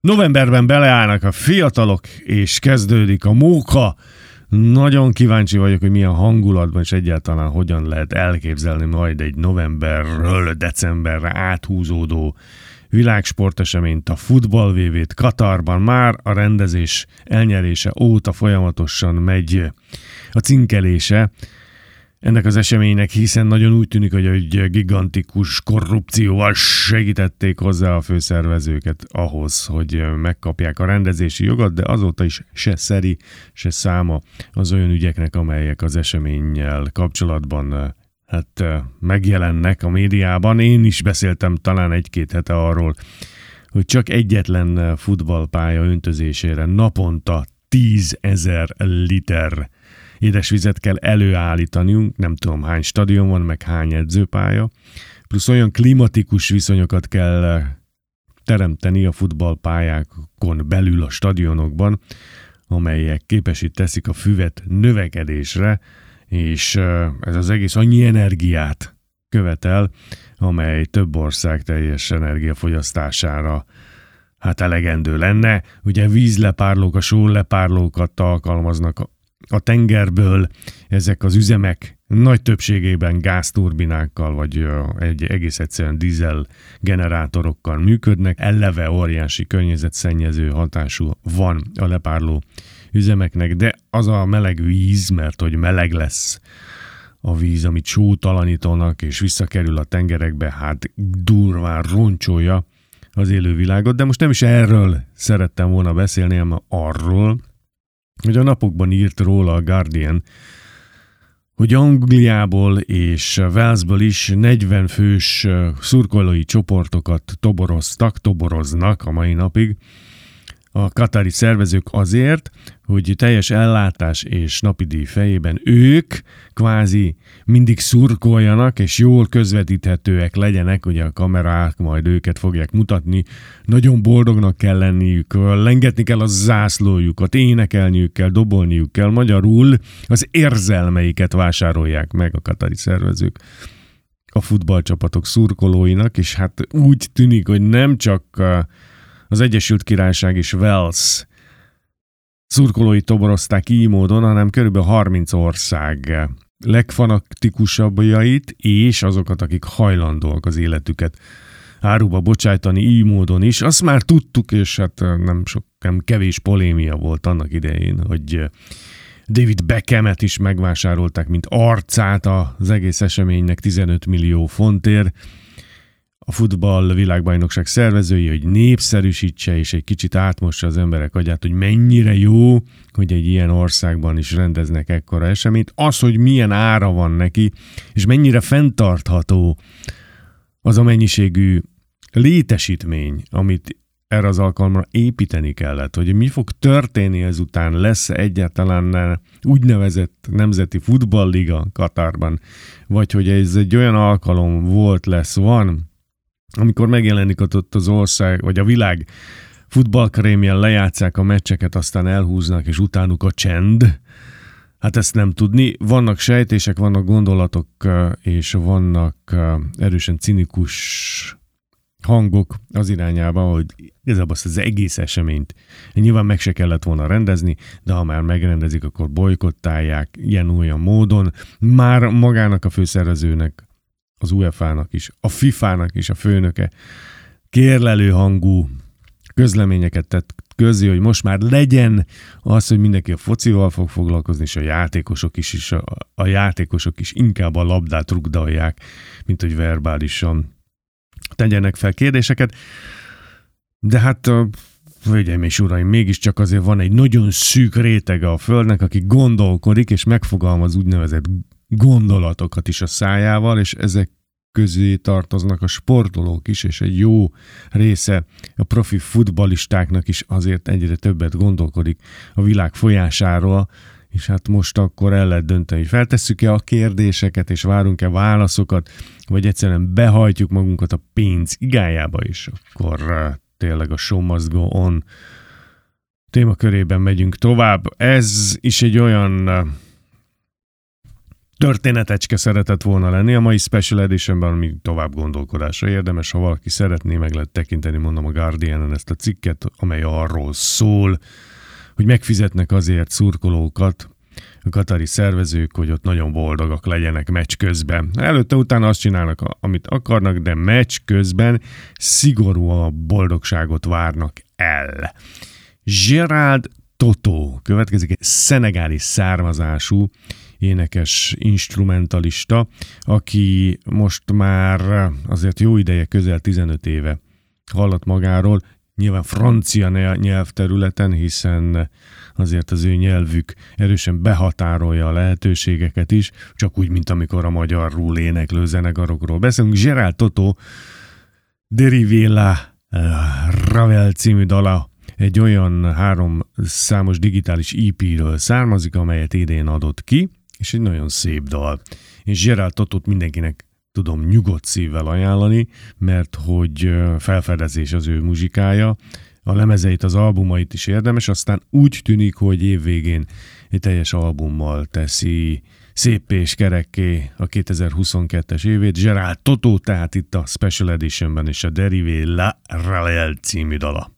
Novemberben beleállnak a fiatalok, és kezdődik a móka. Nagyon kíváncsi vagyok, hogy milyen hangulatban, és egyáltalán hogyan lehet elképzelni majd egy novemberről decemberre áthúzódó világsporteseményt, a futball-VB-t Katarban. Már a rendezés elnyerése óta folyamatosan megy a cinkelése ennek az eseménynek, hiszen nagyon úgy tűnik, hogy egy gigantikus korrupcióval segítették hozzá a főszervezőket ahhoz, hogy megkapják a rendezési jogot, de azóta is se szeri, se száma az olyan ügyeknek, amelyek az eseménnyel kapcsolatban megjelennek a médiában. Én is beszéltem talán egy-két hete arról, hogy csak egyetlen futballpálya öntözésére naponta 10 000 liter édesvizet kell előállítaniunk, nem tudom hány stadion van, meg hány edzőpálya, plusz olyan klimatikus viszonyokat kell teremteni a futballpályákon belül a stadionokban, amelyek képessé teszik a füvet növekedésre, és ez az egész annyi energiát követel, amely több ország teljes energiafogyasztására elegendő lenne. Ugye vízlepárlók, a sólepárlókat alkalmaznak a tengerből, ezek az üzemek nagy többségében gázturbinákkal, vagy egész egyszerűen dízel generátorokkal működnek. Eleve óriási környezetszennyező hatású van a lepárló üzemeknek, de az a meleg víz, mert hogy meleg lesz a víz, amit sótalanítanak, és visszakerül a tengerekbe, durván roncsolja az élővilágot. De most nem is erről szerettem volna beszélni, hanem arról, hogy a napokban írt róla a Guardian, hogy Angliából és Walesből is 40 fős szurkolói csoportokat toboroznak a mai napig a katari szervezők azért, hogy teljes ellátás és napidíj fejében ők kvázi mindig szurkoljanak, és jól közvetíthetőek legyenek, ugye a kamerák majd őket fogják mutatni, nagyon boldognak kell lenniük, lengetni kell a zászlójukat, énekelniük kell, dobolniuk kell, magyarul az érzelmeiket vásárolják meg a katari szervezők a futballcsapatok szurkolóinak, és úgy tűnik, hogy nem csak az Egyesült Királyság és Wales szurkolói toborozták így módon, hanem körülbelül 30 ország legfanatikusabbjait, és azokat, akik hajlandóak az életüket áruba bocsájtani így módon is. Azt már tudtuk, és nem kevés polémia volt annak idején, hogy David Beckhamet is megvásárolták, mint arcát az egész eseménynek 15 millió fontért. A futball világbajnokság szervezői, hogy népszerűsítse és egy kicsit átmossa az emberek agyát, hogy mennyire jó, hogy egy ilyen országban is rendeznek ekkora eseményt. Az, hogy milyen ára van neki, és mennyire fenntartható az a mennyiségű létesítmény, amit erre az alkalomra építeni kellett, hogy mi fog történni ezután, lesz egyáltalán úgynevezett nemzeti futballliga Katarban, vagy hogy ez egy olyan alkalom van, amikor megjelenik ott az ország, vagy a világ futballkrémjen lejátszák a meccseket, aztán elhúznak, és utánuk a csend. Ezt nem tudni. Vannak sejtések, vannak gondolatok, és vannak erősen cinikus hangok az irányába, hogy igazából azt az egész eseményt nyilván meg se kellett volna rendezni, de ha már megrendezik, akkor bojkottálják ilyen-olyan módon. Már magának a főszervezőnek, az UEFA-nak is, a FIFA-nak is a főnöke kérlelő hangú közleményeket tett közé, hogy most már legyen az, hogy mindenki a focival fog foglalkozni, és a játékosok is inkább a labdát rugdalják, mint hogy verbálisan tegyenek fel kérdéseket. De hölgyeim és uraim, mégiscsak azért van egy nagyon szűk rétege a Földnek, aki gondolkodik, és megfogalmaz úgynevezett gondolatokat is a szájával, és ezek közé tartoznak a sportolók is, és egy jó része a profi futballistáknak is azért egyre többet gondolkodik a világ folyásáról, és most akkor el lehet dönteni, hogy feltesszük-e a kérdéseket, és várunk-e válaszokat, vagy egyszerűen behajtjuk magunkat a pénz igájába is, akkor tényleg a show must go on témakörében megyünk tovább. Ez is egy olyan történetecske szeretett volna lenni a mai Special Editionben, ami tovább gondolkodásra érdemes. Ha valaki szeretné, meg lehet tekinteni, mondom, a Guardianen ezt a cikket, amely arról szól, hogy megfizetnek azért szurkolókat a katari szervezők, hogy ott nagyon boldogak legyenek meccs közben. Előtte-utána azt csinálnak, amit akarnak, de meccs közben szigorúan boldogságot várnak el. Gerald Toto következik, egy szenegáli származású énekes instrumentalista, aki most már azért jó ideje, közel 15 éve hallat magáról, nyilván francia nyelvterületen, hiszen azért az ő nyelvük erősen behatárolja a lehetőségeket is, csak úgy, mint amikor a magyarul éneklő zenekarokról beszélünk. Gerald Toto Derivé la Ravel című dala egy olyan 3 számos digitális EP-ről származik, amelyet idén adott ki, és egy nagyon szép dal. És Gerald Totot mindenkinek tudom nyugodt szívvel ajánlani, mert hogy felfedezés az ő muzsikája, a lemezeit, az albumait is érdemes, aztán úgy tűnik, hogy évvégén egy teljes albummal teszi szép és kerekké a 2022-es évét. Gerald Toto, tehát itt a Special Editionben és a Derivé la Ravel című dala.